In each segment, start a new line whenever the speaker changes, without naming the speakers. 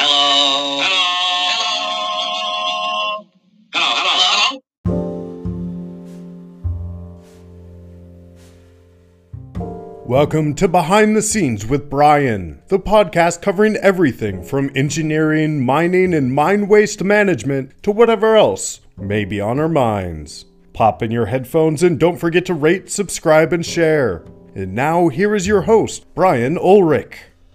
Hello. Hello. Hello. Hello. Hello.
Welcome to Behind the Scenes with Brian, the podcast covering everything from engineering, mining, and mine waste management to whatever else may be on our minds. Pop in your headphones and don't forget to rate, subscribe, and share. And now, here is your host, Brian Ulrich.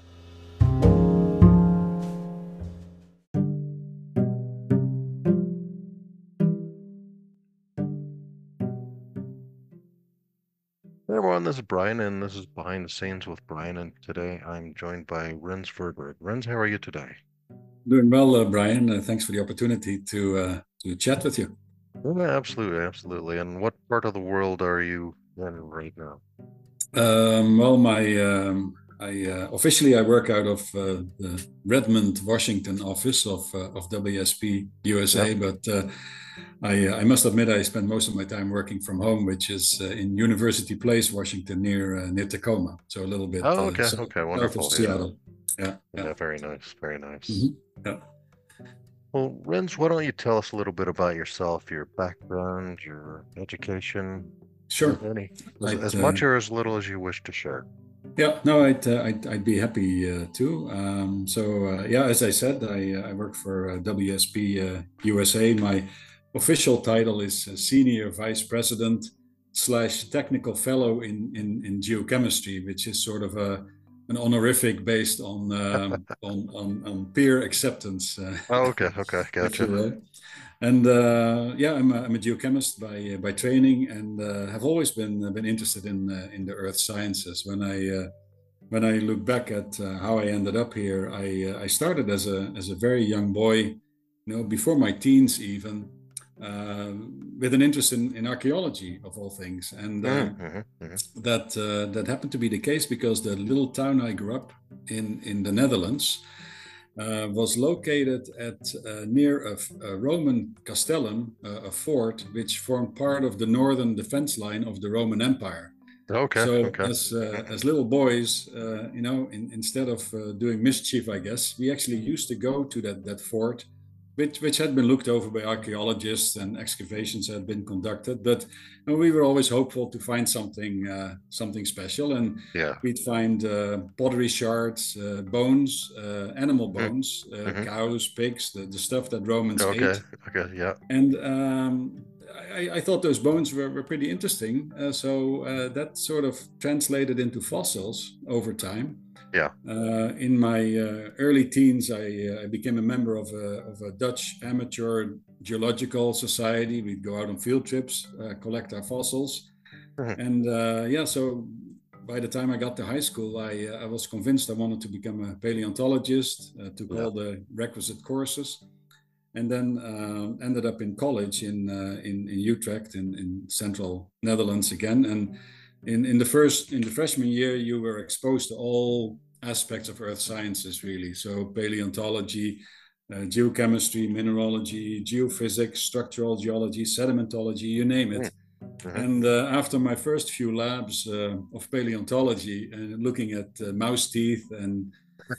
Hey everyone, this is Brian, and this is Behind the Scenes with Brian, and today I'm joined by Rens Verberg. Rens, how are you today?
Doing well, Brian. Thanks for the opportunity to chat with you.
Yeah, absolutely. And what part of the world are you in right now?
Officially I work out of the Redmond, Washington office of WSP USA, but I must admit I spend most of my time working from home, which is in University Place, Washington, near Tacoma, so a little bit
Okay,
south
wonderful.
of Seattle.
Yeah, very nice.
Mm-hmm. Yeah.
Well, Rens, why don't you tell us a little bit about yourself, your background, your education?
Sure.
As much or as little as you wish to share.
Yeah, no, I'd be happy to. As I said, I work for WSP USA. My official title is Senior Vice President / Technical Fellow in Geochemistry, which is sort of an honorific based on peer acceptance.
Okay, gotcha.
And I'm a geochemist by training, and have always been interested in the earth sciences. When I look back at how I ended up here, I started as a very young boy, before my teens even, with an interest in archaeology of all things, and that happened to be the case because the little town I grew up in the Netherlands was located at near a Roman castellum, a fort which formed part of the northern defense line of the Roman Empire. As little boys, instead of doing mischief, I guess, we actually used to go to that fort, which had been looked over by archaeologists and excavations had been conducted. But we were always hopeful to find something special, and we'd find pottery shards, bones, animal bones, cows, pigs, the stuff that Romans ate. And I thought those bones were pretty interesting. So that sort of translated into fossils over time. In my early teens, I became a member of a Dutch amateur geological society. We'd go out on field trips, collect our fossils. And so by the time I got to high school, I was convinced I wanted to become a paleontologist, took all the requisite courses, and then ended up in college in Utrecht in central Netherlands again. And in the freshman year, you were exposed to all aspects of earth sciences, really. So paleontology, geochemistry, mineralogy, geophysics, structural geology, sedimentology, you name it. And after my first few labs of paleontology and looking at mouse teeth and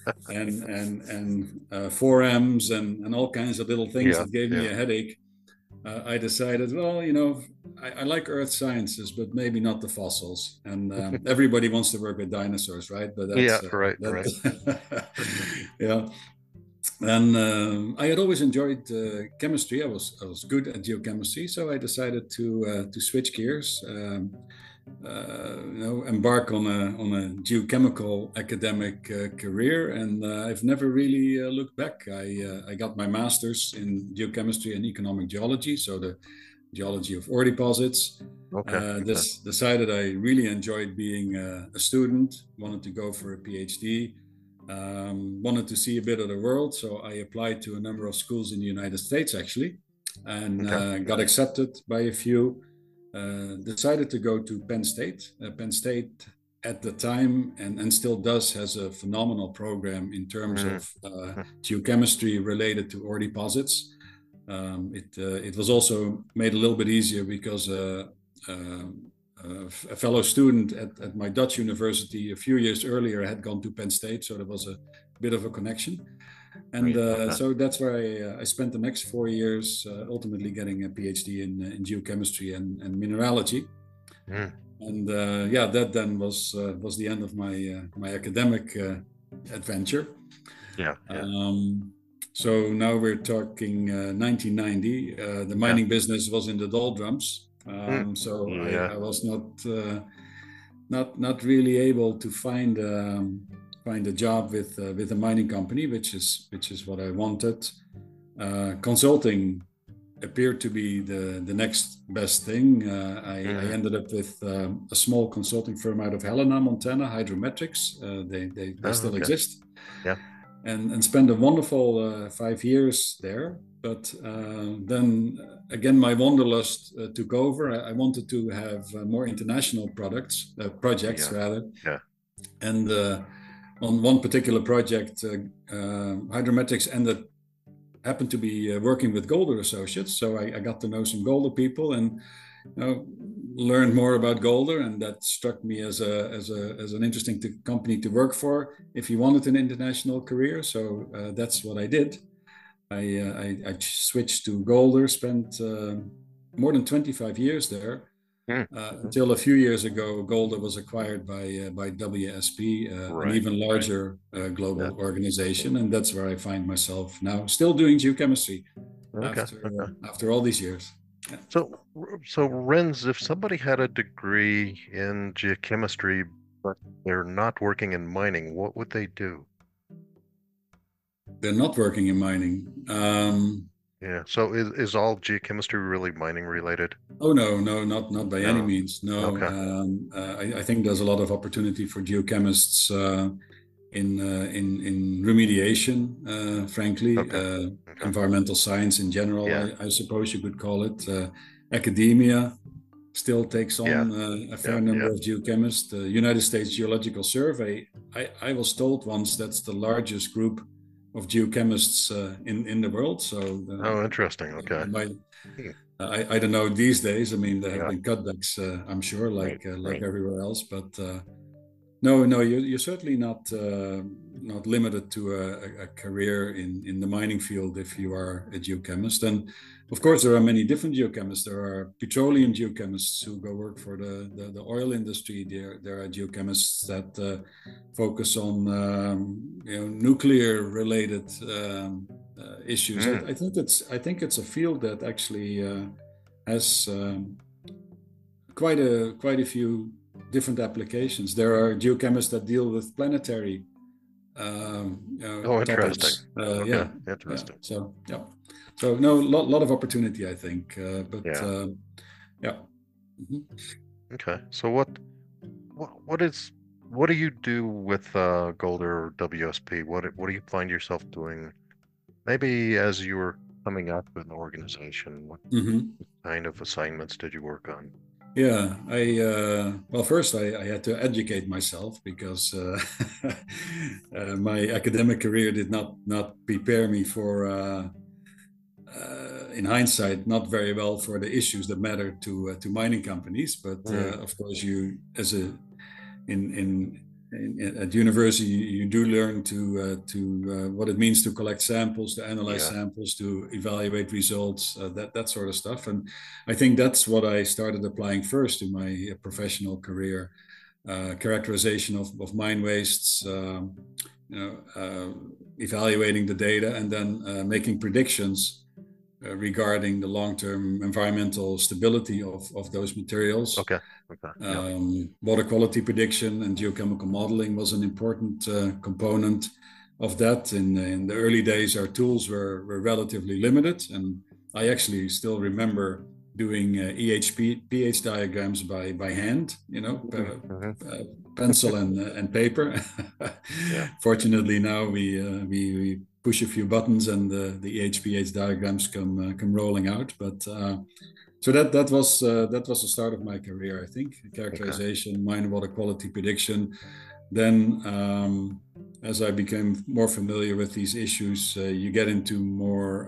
forearms and all kinds of little things that gave me a headache, I decided, I like earth sciences, but maybe not the fossils. And everybody wants to work with dinosaurs, right? But that's,
right.
Yeah. And I had always enjoyed chemistry. I was good at geochemistry, so I decided to switch gears. Embark on a geochemical academic career, and I've never really looked back. I got my master's in geochemistry and economic geology, so the geology of ore deposits. Decided I really enjoyed being a student, wanted to go for a PhD, wanted to see a bit of the world, so I applied to a number of schools in the United States actually, and got accepted by a few. Decided to go to Penn State. Penn State at the time and still does has a phenomenal program in terms of geochemistry related to ore deposits. It was also made a little bit easier because a fellow student at my Dutch university a few years earlier had gone to Penn State, so there was a bit of a connection. And
Right, okay.
so that's where I spent the next 4 years, ultimately getting a PhD in geochemistry and mineralogy.
Mm,
And yeah, that then was the end of my academic adventure.
yeah,
So now we're talking 1990. The mining business was in the doldrums, so
yeah.
I was not really able to find a job with a mining company, which is what I wanted. Consulting appeared to be the next best thing. I ended up with a small consulting firm out of Helena, Montana, Hydrometrics. They
Oh,
still
okay.
exist.
Yeah.
And spent a wonderful 5 years there. But then again, my wanderlust took over. I wanted to have more international projects
Yeah.
rather.
Yeah.
And on one particular project, Hydrometrics happened to be working with Golder Associates. So I got to know some Golder people and learned more about Golder, and that struck me as an interesting company to work for if you wanted an international career. So that's what I did. I switched to Golder, spent more than 25 years there. Until a few years ago, Golder was acquired by WSP, an even larger global organization, and that's where I find myself now, still doing geochemistry after all these years. Yeah.
So Renz, if somebody had a degree in geochemistry but they're not working in mining, what would they do?
They're not working in mining.
Yeah. So is all geochemistry really mining related?
Oh no, not by any means. No.
Okay.
I think there's a lot of opportunity for geochemists in remediation, frankly, environmental science in general. I suppose you could call it. Academia still takes on a fair number of geochemists. The United States Geological Survey, I was told once, that's the largest group of geochemists in the world. So
interesting. Okay.
I don't know these days. I mean, there have been cutbacks, I'm sure, like everywhere else. But no, you're certainly not limited to a career in the mining field if you are a geochemist. And of course, there are many different geochemists. There are petroleum geochemists who go work for the oil industry. There are geochemists that focus on nuclear-related issues. I think it's a field that actually has quite a few different applications. There are geochemists that deal with planetary
interesting.
topics.
Interesting.
So no, lot of opportunity, I think.
Okay. So what do you do with Golder or WSP? What do you find yourself doing? Maybe as you were coming up with an organization, what kind of assignments did you work on?
Yeah, first I had to educate myself because my academic career did not prepare me for, in hindsight, not very well for the issues that matter to mining companies. But of course, at university, you do learn to what it means to collect samples, to analyze samples, to evaluate results, that sort of stuff. And I think that's what I started applying first to my professional career: characterization of mine wastes, evaluating the data, and then making predictions regarding the long-term environmental stability of those materials. Water quality prediction and geochemical modeling was an important component of that. In the early days, our tools were relatively limited, and I actually still remember doing pH diagrams by hand, pencil and paper. Fortunately, now we push a few buttons and the pH diagrams come rolling out. But so that was the start of my career, I think. Characterization, mine water quality prediction. Then, as I became more familiar with these issues, you get into more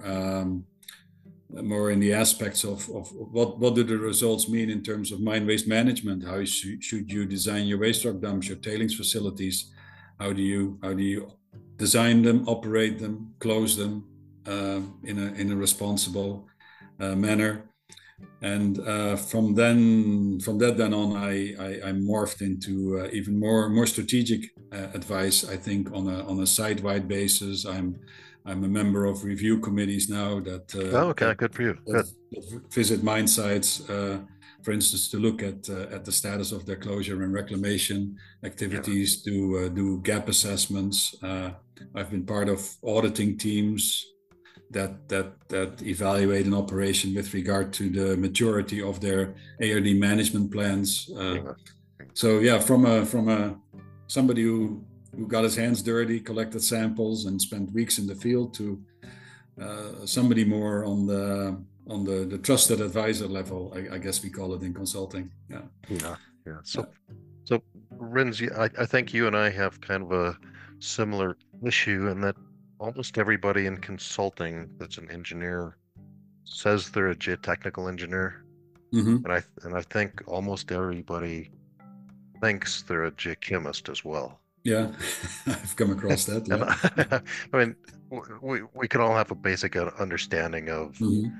in the aspects of what do the results mean in terms of mine waste management. How should you design your waste rock dumps, your tailings facilities? How do you design them, operate them, close them in a responsible manner. And from that then on, I morphed into even more strategic advice. I think on a site-wide basis. I'm a member of review committees now that
okay, good for you. Good.
Visit mine sites, for instance, to look at the status of their closure and reclamation activities, do gap assessments. I've been part of auditing teams that evaluate an operation with regard to the maturity of their ARD management plans. So yeah, from somebody who got his hands dirty, collected samples, and spent weeks in the field, to somebody more on the trusted advisor level, I guess we call it in consulting. Yeah.
So Rins, I think you and I have kind of a similar issue in that almost everybody in consulting that's an engineer says they're a geotechnical engineer, and I think almost everybody thinks they're a geochemist as well.
Yeah, I've come across that. Yeah.
I mean, we can all have a basic understanding of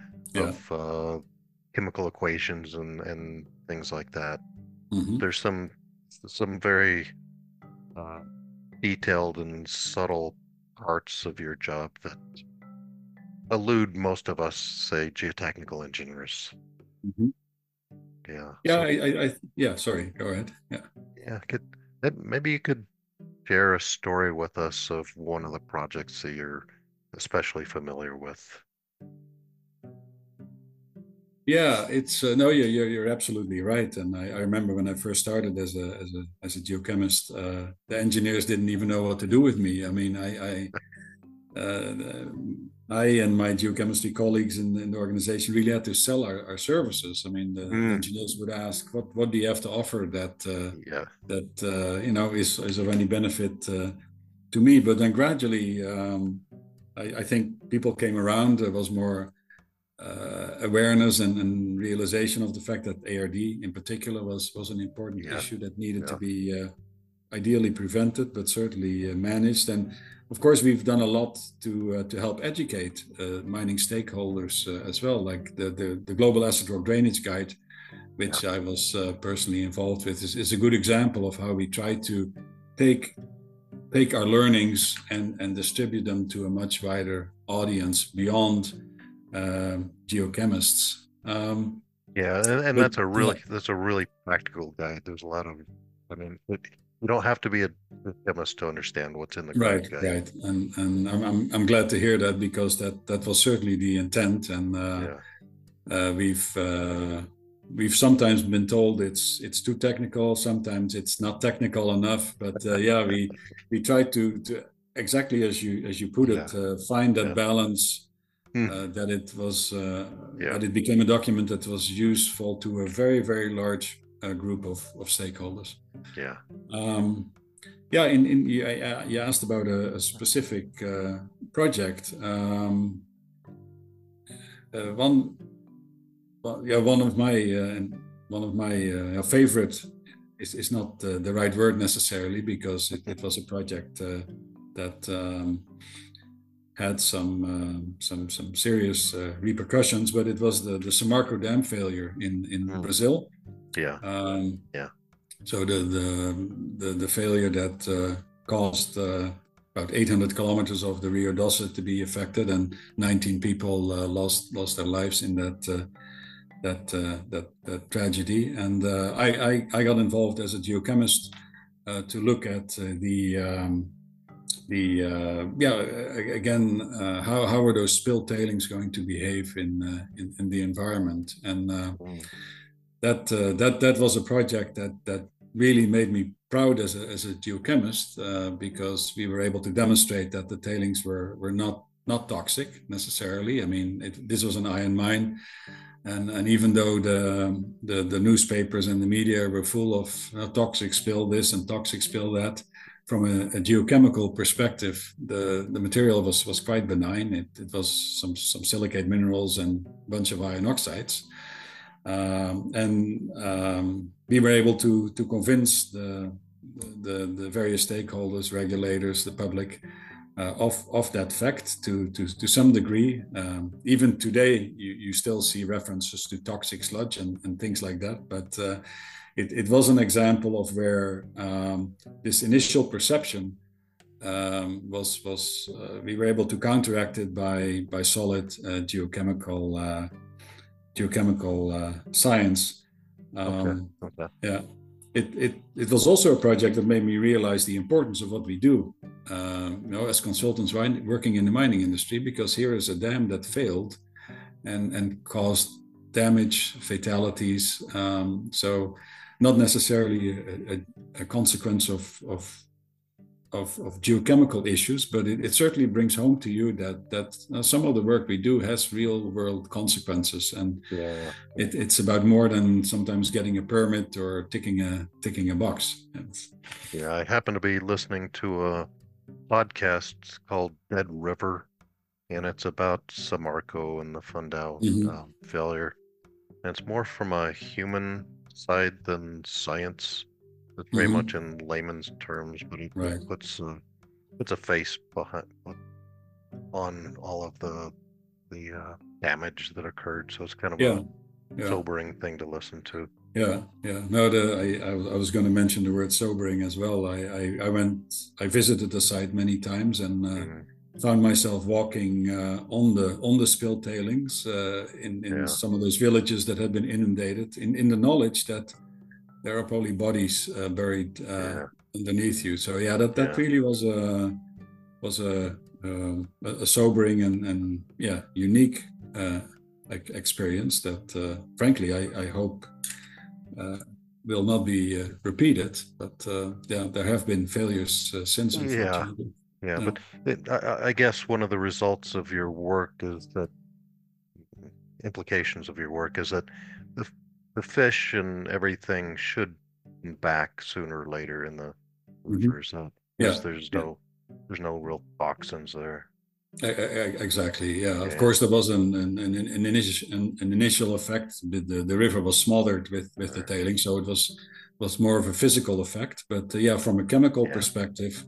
chemical equations and things like that. There's some very detailed and subtle parts of your job that elude most of us, say, geotechnical engineers.
Sorry, go ahead.
Maybe you could share a story with us of one of the projects that you're especially familiar with.
Yeah, it's no, you're absolutely right. And I remember when I first started as a geochemist, the engineers didn't even know what to do with me. I mean, I and my geochemistry colleagues in the organization really had to sell our services. I mean, the engineers would ask, "What do you have to offer that is of any benefit to me?" But then gradually, I think people came around. There was more awareness and realization of the fact that ARD in particular was an important issue that needed to be ideally prevented, but certainly managed. And of course, we've done a lot to help educate mining stakeholders as well, like the Global Acid Rock Drainage Guide, which I was personally involved with, is a good example of how we try to take our learnings and distribute them to a much wider audience beyond geochemists.
That's a really practical guide. There's a lot of, you don't have to be a chemist to understand what's in the guide.
Right. And I'm glad to hear that, because that was certainly the intent. And we've sometimes been told it's too technical. Sometimes it's not technical enough. But we try to exactly as you put it, find that balance. That it was that it became a document that was useful to a very, very large group of stakeholders. You asked about a specific project. One of my favorite is not the right word necessarily, because it was a project that had some serious repercussions, but it was the Samarco Dam failure in Brazil. So the failure that caused about 800 kilometers of the Rio Doce to be affected, and 19 people lost their lives in that tragedy. And I got involved as a geochemist to look at how are those spilled tailings going to behave in the environment? And that was a project that really made me proud as a geochemist, because we were able to demonstrate that the tailings were not toxic necessarily. I mean, this was an iron mine, and even though the newspapers and the media were full of toxic spill this and toxic spill that, from a geochemical perspective, the material was quite benign. It was some silicate minerals and a bunch of iron oxides. We were able to convince the various stakeholders, regulators, the public, of that fact to some degree. Even today, you still see references to toxic sludge and things like that. But it was an example of where this initial perception we were able to counteract it by solid geochemical science.
Okay.
Yeah. It was also a project that made me realize the importance of what we do, as consultants working in the mining industry, because here is a dam that failed and caused damage, fatalities. So not necessarily a consequence of geochemical issues, but it certainly brings home to you that some of the work we do has real world consequences, and it's about more than sometimes getting a permit or ticking a box.
Yeah, I happen to be listening to a podcast called Dead River, and it's about Samarco and the Fundão failure. And it's more from a human side than science. It's very much in layman's terms, but it puts a face on all of the damage that occurred. So it's kind of a sobering thing to listen to.
Yeah. No, I was going to mention the word sobering as well. I visited the site many times and found myself walking on the spilled tailings in some of those villages that had been inundated, in the knowledge that there are probably bodies buried underneath you. So that really was a sobering and unique experience that frankly I hope will not be repeated. But there have been failures since. Unfortunately.
But I guess one of the results of your work is that implications of your work is that the fish and everything should come back sooner or later in the rivers. There's no real toxins there.
Exactly. Yeah. Of course, there was an initial effect. The river was smothered with the tailings, so it was more of a physical effect. But from a chemical perspective,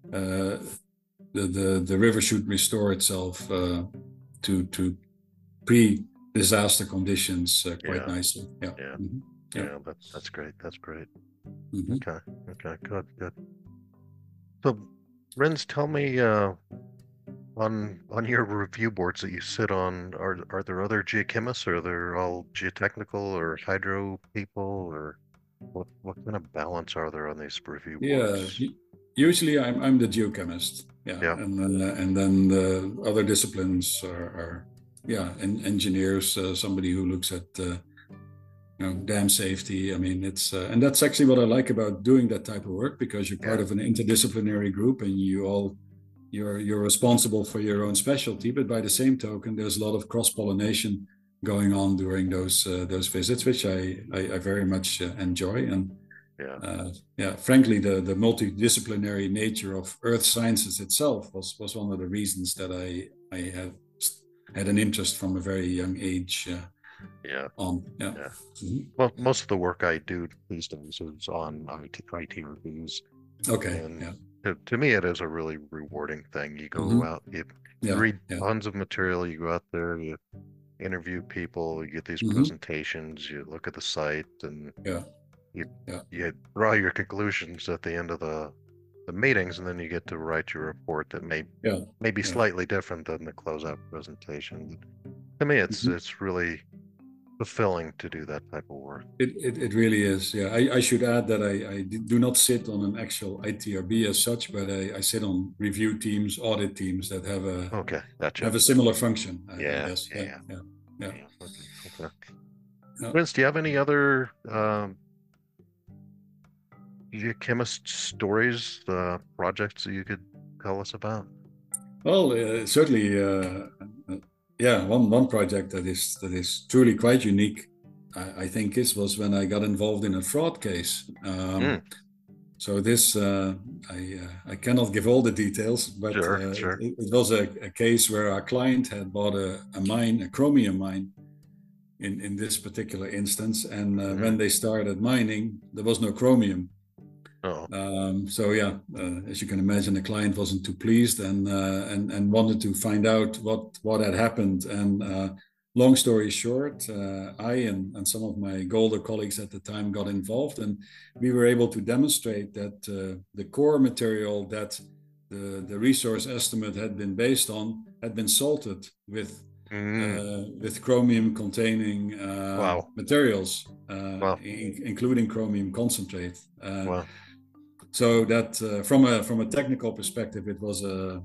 the river should restore itself to pre-disaster conditions quite nicely.
That's great. Okay, good. So, Rens, tell me, on your review boards that you sit on, are there other geochemists, or are they all geotechnical or hydro people, or what kind of balance are there on these review boards?
Usually I'm the geochemist, and then the other disciplines are engineers, somebody who looks at dam safety. I mean, it's and that's actually what I like about doing that type of work, because you're part of an interdisciplinary group and you're responsible for your own specialty. But by the same token, there's a lot of cross-pollination going on during those visits, which I very much enjoy. And frankly, the multidisciplinary nature of earth sciences itself was one of the reasons that I had an interest from a very young age.
Well, most of the work I do these days is on IT reviews.
Okay.
And to me, it is a really rewarding thing. You go out, you read tons of material, you go out there, you interview people, you get these presentations, you look at the site, and you draw your conclusions at the end of the meetings, and then you get to write your report that may be slightly different than the closeout presentation. But to me, it's really fulfilling to do that type of work.
It really is. Yeah, I should add that I do not sit on an actual ITRB as such, but I sit on review teams, audit teams that have a similar function.
Okay. Vince, do you have any other geochemist stories, projects that you could tell us about?
Well, certainly. One project that is truly quite unique, I think, was when I got involved in a fraud case. So this, I cannot give all the details, but it was a case where our client had bought a mine, a chromium mine, in this particular instance, and when they started mining, there was no chromium.
Oh,
So yeah, as you can imagine, the client wasn't too pleased and wanted to find out what had happened. And long story short, I and some of my Golder colleagues at the time got involved, and we were able to demonstrate that the core material that the resource estimate had been based on had been salted with chromium containing
wow.
materials,
Wow.
including chromium concentrate.
Wow.
So that from a technical perspective, it was a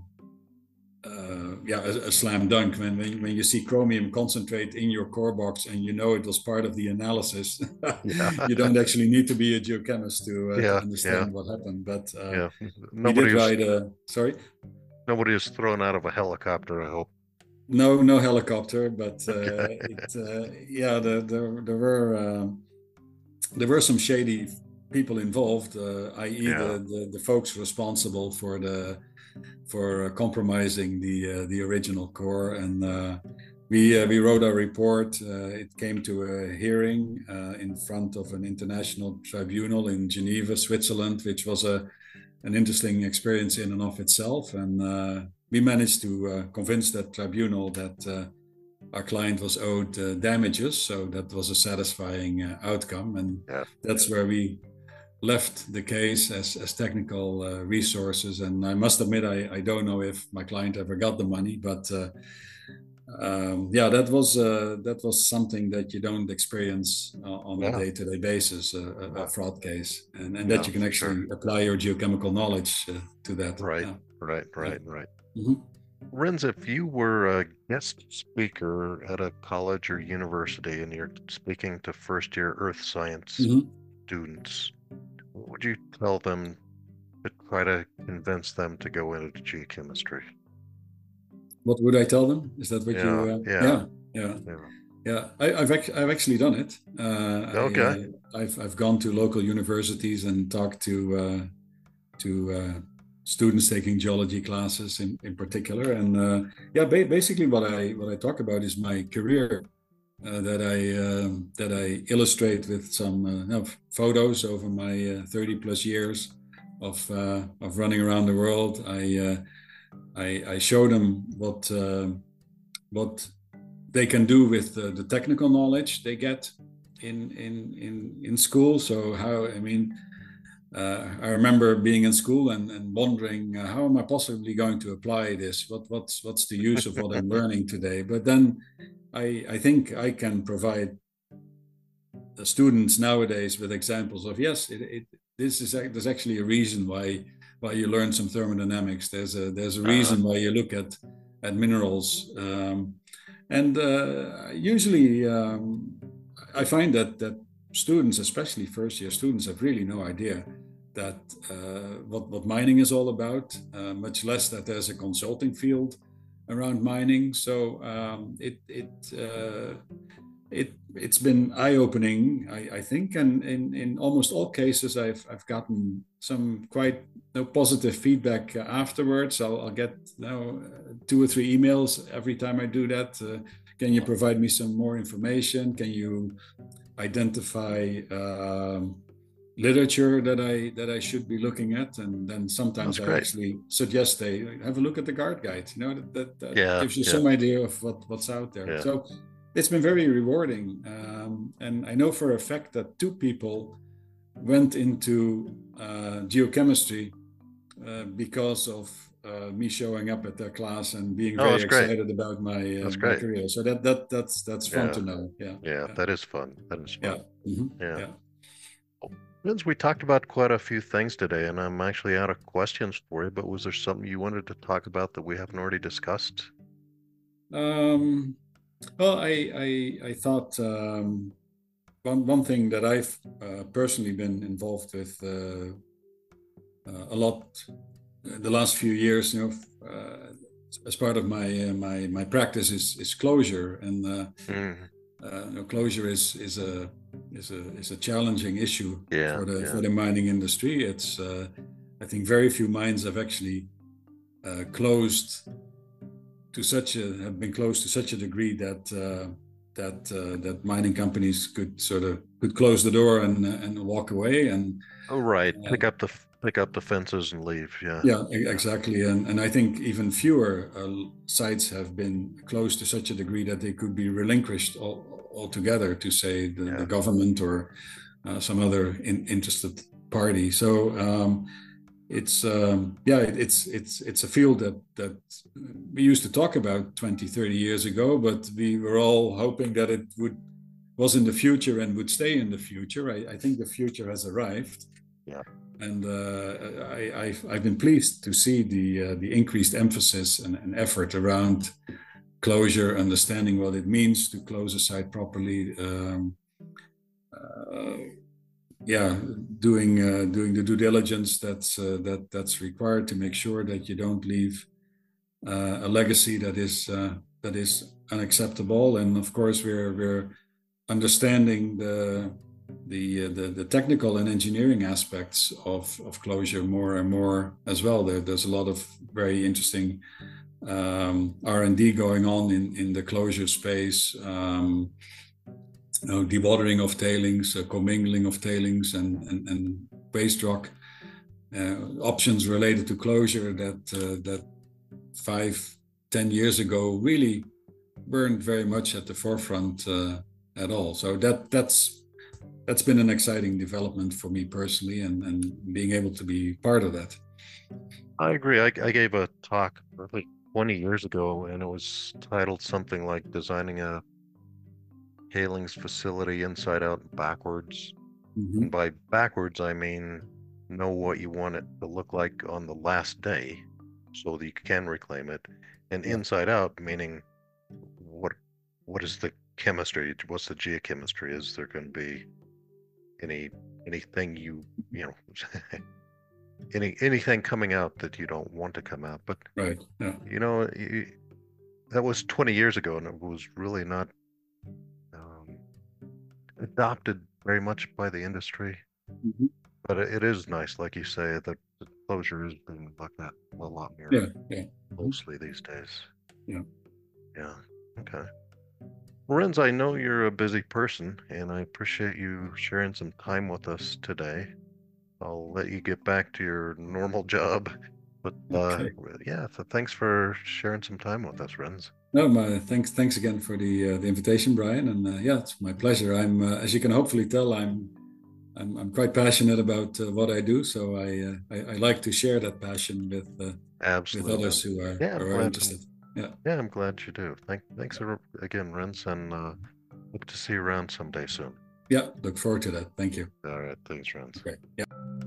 slam dunk. When you see chromium concentrate in your core box and you know it was part of the analysis,
Yeah.
you don't actually need to be a geochemist to understand
Yeah.
what happened. But
Yeah.
we did write sorry.
Nobody was thrown out of a helicopter, I hope.
No helicopter, but
Okay.
there were some shady people involved, i.e.
Yeah.
the folks responsible for compromising the original core. And we wrote our report. It came to a hearing in front of an international tribunal in Geneva, Switzerland, which was an interesting experience in and of itself. And we managed to convince that tribunal that our client was owed damages. So that was a satisfying outcome. And that's where we left the case as technical resources. And I must admit, I don't know if my client ever got the money, but that was something that you don't experience on a day-to-day basis, a fraud case, and that you can actually apply your geochemical knowledge to that.
Right.
Mm-hmm.
Renz, if you were a guest speaker at a college or university and you're speaking to first-year earth science students, what would you tell them to try to convince them to go into geochemistry?
What would I tell them? Is that what Yeah. I've actually done it.
Okay.
I've gone to local universities and talked to students taking geology classes in particular. And basically what I talk about is my career. That I illustrate with some photos over my 30 plus years of running around the world. I show them what they can do with the technical knowledge they get in school. So I remember being in school and wondering how am I possibly going to apply this? What's the use of what I'm learning today? But then I think I can provide the students nowadays with examples of there's actually a reason why you learn some thermodynamics. There's a reason why you look at minerals, and usually I find that students, especially first year students, have really no idea that what mining is all about, much less that there's a consulting field around mining. So it's been eye-opening, I think, and in almost all cases I've gotten some quite positive feedback afterwards. I'll get 2 or 3 emails every time I do that. Can you provide me some more information? Can you identify literature that I should be looking at? And then sometimes I actually suggest they have a look at the GARD guide. That gives you some idea of what's out there. So it's been very rewarding, and I know for a fact that 2 people went into geochemistry because of me showing up at their class and being very excited about my career. So that's fun to know.
That is fun.
Yeah.
Vince, we talked about quite a few things today, and I'm actually out of questions for you, but was there something you wanted to talk about that we haven't already discussed?
Well, I thought one thing that I've personally been involved with a lot the last few years, as part of my practice is closure, and closure is a challenging issue for the mining industry. It's I think very few mines have actually have been closed to such a degree that that mining companies could close the door and walk away and
pick up the fences and leave.
Exactly. And I think even fewer sites have been closed to such a degree that they could be relinquished altogether to, say, the government or some other interested party. So it's a field that we used to talk about 20, 30 years ago, but we were all hoping that it was in the future and would stay in the future. I think the future has arrived.
Yeah.
And I've been pleased to see the increased emphasis and effort around closure, understanding what it means to close a site properly. Doing the due diligence that's required to make sure that you don't leave a legacy that is unacceptable. And of course, we're understanding the technical and engineering aspects of closure more and more as well. There's a lot of very interesting R&D going on in the closure space. Dewatering of tailings, commingling of tailings and waste rock, options related to closure that 5-10 years ago really weren't very much at the forefront at all. So that's been an exciting development for me personally, and being able to be part of that.
I agree. I gave a talk like 20 years ago, and it was titled something like Designing a Tailings Facility Inside Out and Backwards.
Mm-hmm.
And by backwards, I mean know what you want it to look like on the last day so that you can reclaim it. And inside out, meaning what is the chemistry? What's the geochemistry? Is there going to be anything anything coming out that you don't want to come out? But
right, yeah.
That was 20 years ago, and it was really not adopted very much by the industry.
Mm-hmm.
But it is nice, like you say, that the closure is being looked at a lot more closely these days.
Yeah.
Okay. Renz, I know you're a busy person, and I appreciate you sharing some time with us today. I'll let you get back to your normal job, but so thanks for sharing some time with us, Renz.
No, thanks again for the invitation, Brian, and it's my pleasure. I'm as you can hopefully tell, I'm quite passionate about what I do, so I like to share that passion with others who are interested.
Yeah, I'm glad you do. Thanks again, Renz, and hope to see you around someday soon.
Yeah, look forward to that. Thank you.
All right, thanks, Renz.
Great. Yeah.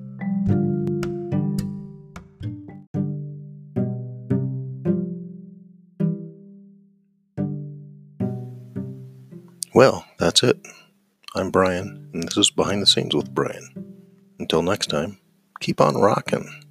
Well, that's it. I'm Brian, and this is Behind the Scenes with Brian. Until next time, keep on rocking.